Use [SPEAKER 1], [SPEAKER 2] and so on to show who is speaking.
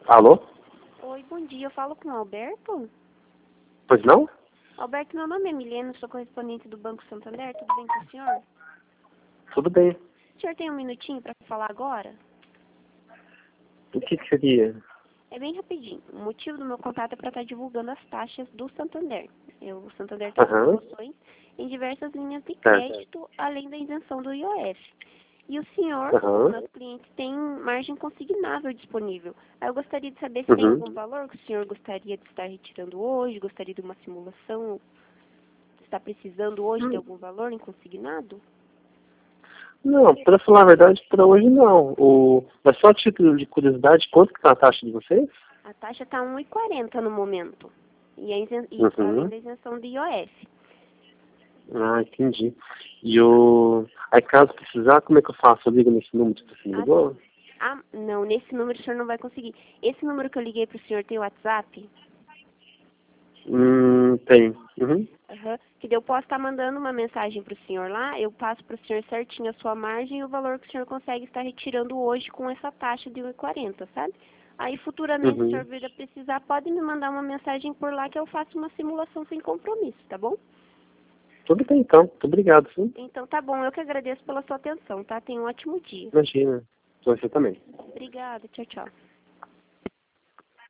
[SPEAKER 1] Alô?
[SPEAKER 2] Oi, bom dia. Eu falo com o Alberto?
[SPEAKER 1] Pois não?
[SPEAKER 2] Alberto, meu nome é Milena, sou correspondente do Banco Santander. Tudo bem com o senhor?
[SPEAKER 1] Tudo bem.
[SPEAKER 2] O senhor tem um minutinho para falar agora?
[SPEAKER 1] O que seria?
[SPEAKER 2] É bem rapidinho. O motivo do meu contato é para estar divulgando as taxas do Santander. O Santander tem
[SPEAKER 1] Aham.
[SPEAKER 2] promoções em diversas linhas de
[SPEAKER 1] Certo.
[SPEAKER 2] crédito, além da isenção do IOF. E o senhor,
[SPEAKER 1] Aham.
[SPEAKER 2] meus clientes, tem margem consignável disponível. Aí eu gostaria de saber se tem
[SPEAKER 1] Uhum.
[SPEAKER 2] algum valor que o senhor gostaria de estar retirando hoje, gostaria de uma simulação, está precisando hoje de algum valor em consignado?
[SPEAKER 1] Não, para falar a verdade, para hoje não. Mas só a título de curiosidade, quanto que tá a taxa de vocês?
[SPEAKER 2] A taxa está 1,40 no momento. Além
[SPEAKER 1] Uhum.
[SPEAKER 2] da isenção do IOF.
[SPEAKER 1] Ah, entendi. Aí caso precisar, como é que eu faço? Eu ligo nesse número que você me ligou?
[SPEAKER 2] Não, nesse número o senhor não vai conseguir. Esse número que eu liguei para o senhor tem WhatsApp?
[SPEAKER 1] Tem. Uhum.
[SPEAKER 2] Aham. Que daí eu posso estar mandando uma mensagem para o senhor lá, eu passo para o senhor certinho a sua margem e o valor que o senhor consegue estar retirando hoje com essa taxa de 1,40, sabe? Aí futuramente, se o senhor
[SPEAKER 1] Uhum.
[SPEAKER 2] vir a precisar, pode me mandar uma mensagem por lá que eu faço uma simulação sem compromisso, tá bom?
[SPEAKER 1] Tudo bem então. Muito obrigado, sim.
[SPEAKER 2] Então tá bom, eu que agradeço pela sua atenção, tá? Tenha um ótimo dia.
[SPEAKER 1] Imagina. Você também.
[SPEAKER 2] Obrigada, tchau, tchau.